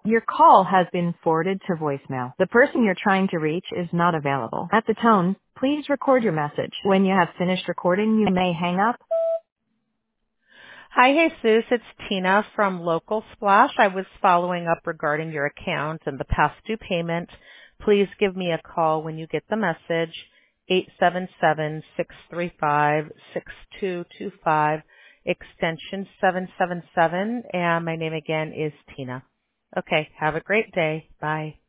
Your call has been forwarded to voicemail. The person you're trying to reach is not available. At the tone, please record your message. When you have finished recording, you may hang up. Hi, Jesus. It's Tina from Local Splash. I was following up regarding your account and the past due payment. Please give me a call when you get the message, 877-635-6225, extension 777, and my name again is Tina. Okay, have a great day. Bye.